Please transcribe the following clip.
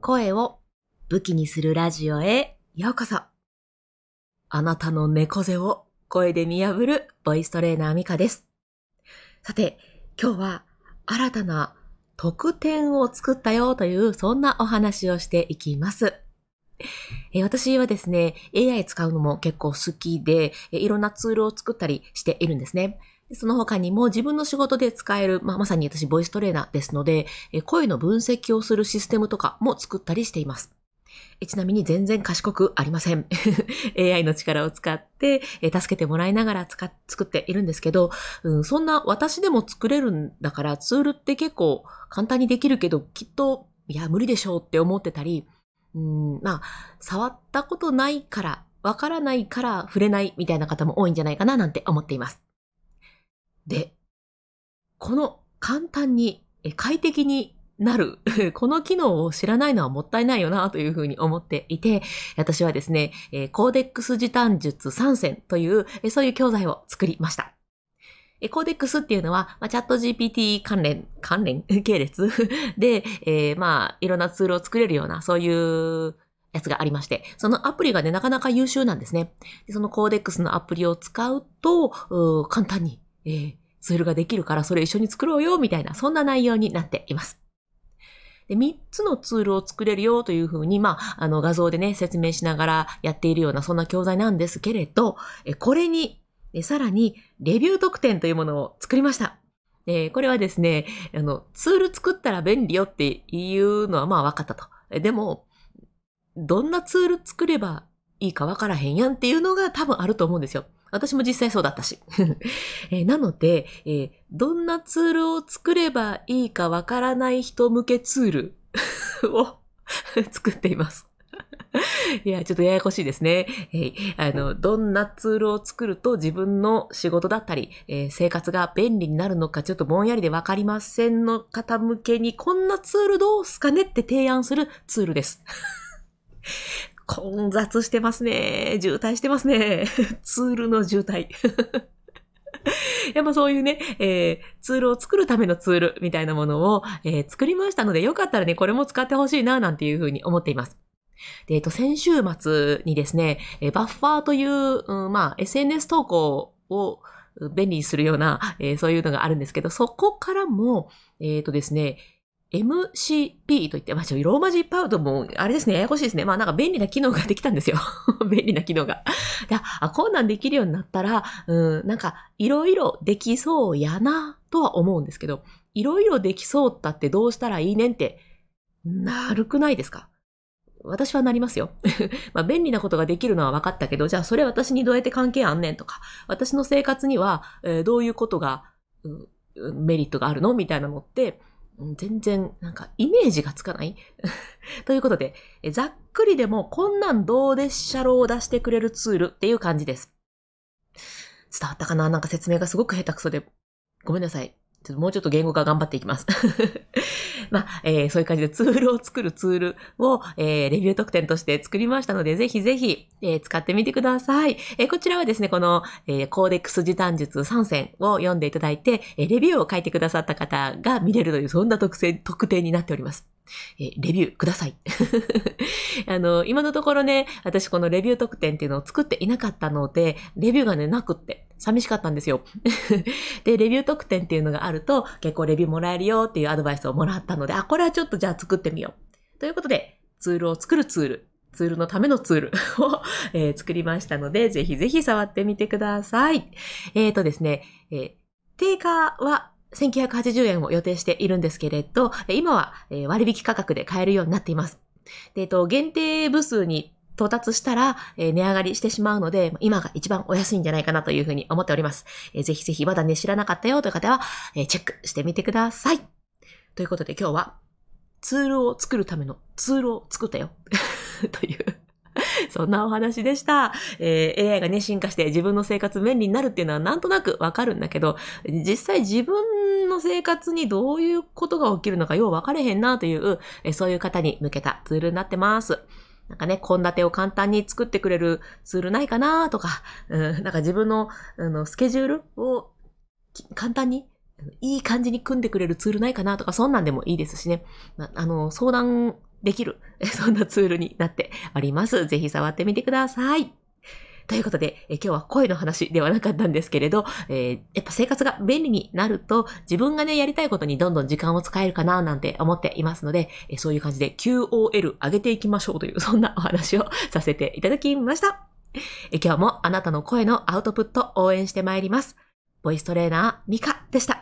声を武器にするラジオへようこそ。あなたの猫背を声で見破るボイストレーナーミカです。さて、今日は新たな特典を作ったよというそんなお話をしていきます。私はですね、AI 使うのも結構好きで、いろんなツールを作ったりしているんですね。その他にも自分の仕事で使える、まさに私ボイストレーナーですので、声の分析をするシステムとかも作ったりしています。ちなみに全然賢くありません。AI の力を使って、助けてもらいながら作っているんですけど、そんな私でも作れるんだからツールって結構簡単にできるけど、きっと、いや無理でしょうって思ってたり、触ったことないから、わからないから触れないみたいな方も多いんじゃないかななんて思っています。で、この簡単に快適になるこの機能を知らないのはもったいないよなというふうに思っていて、私はですね、コーデックス時短術3選というそういう教材を作りました。コーデックスっていうのは、チャット GPT 関連系列で、いろんなツールを作れるような、そういうやつがありまして、そのアプリがね、なかなか優秀なんですね。でそのコーデックスのアプリを使うと、簡単に、ツールができるからそれ一緒に作ろうよ、みたいな、そんな内容になっています。で、3つのツールを作れるよというふうに、画像でね、説明しながらやっているような、そんな教材なんですけれど、これに、さらに、レビュー特典というものを作りました。これはですね、ツール作ったら便利よっていうのは分かったと。でも、どんなツール作ればいいか分からへんやんっていうのが多分あると思うんですよ。私も実際そうだったし。なので、どんなツールを作ればいいか分からない人向けツールを作っています。いや、ちょっとややこしいですね。どんなツールを作ると自分の仕事だったり、生活が便利になるのかちょっとぼんやりでわかりませんの方向けにこんなツールどうすかねって提案するツールです。混雑してますね。渋滞してますね。ツールの渋滞。やっぱそういうね、ツールを作るためのツールみたいなものを、作りましたので、よかったらね、これも使ってほしいな、なんていうふうに思っています。で、先週末にですね、バッファーという、SNS 投稿を便利にするような、そういうのがあるんですけど、そこからも、ですね、MCP といって、ローマ字いっぱいあるともう、あれですね、ややこしいですね。便利な機能ができたんですよ。便利な機能が。こんなんできるようになったら、いろいろできそうやな、とは思うんですけど、いろいろできそうだってどうしたらいいねんって、なるくないですか？私はなりますよ。便利なことができるのは分かったけど、じゃあそれ私にどうやって関係あんねんとか、私の生活には、どういうことが、メリットがあるのみたいなのって、全然イメージがつかないということで、ざっくりでもこんなんどうでっしゃろうを出してくれるツールっていう感じです。伝わったかな？説明がすごく下手くそでごめんなさい。もうちょっと言語化頑張っていきます。そういう感じでツールを作るツールを、レビュー特典として作りましたので、ぜひぜひ、使ってみてください。こちらはですね、この、コーデックス時短術3選を読んでいただいて、レビューを書いてくださった方が見れるという、そんな特典になっております。レビューください。今のところね、私このレビュー特典っていうのを作っていなかったので、レビューがね、なくって、寂しかったんですよ。で、レビュー特典っていうのがあると、結構レビューもらえるよっていうアドバイスをもらったので、これはちょっとじゃあ作ってみよう。ということで、ツールを作るツールのためのツールを、作りましたので、ぜひぜひ触ってみてください。ですね、定価は1980円を予定しているんですけれど、今は割引価格で買えるようになっています。で、限定部数に到達したら、値上がりしてしまうので、今が一番お安いんじゃないかなというふうに思っております。ぜひぜひまだね、知らなかったよという方は、チェックしてみてください。ということで今日は、ツールを作るためのツールを作ったよ。という。そんなお話でした。AI がね、進化して自分の生活便利になるっていうのはなんとなくわかるんだけど、実際自分の生活にどういうことが起きるのかよう分かれへんなという、そういう方に向けたツールになってます。献立を簡単に作ってくれるツールないかなとか、自分の、スケジュールを簡単にいい感じに組んでくれるツールないかなとか、そんなんでもいいですしね。相談できる、そんなツールになっております。ぜひ触ってみてください。ということで、今日は声の話ではなかったんですけれど、やっぱ生活が便利になると、自分がね、やりたいことにどんどん時間を使えるかななんて思っていますので、そういう感じで QOL 上げていきましょうという、そんなお話をさせていただきました。今日もあなたの声のアウトプット応援してまいります。ボイストレーナー、ミカでした。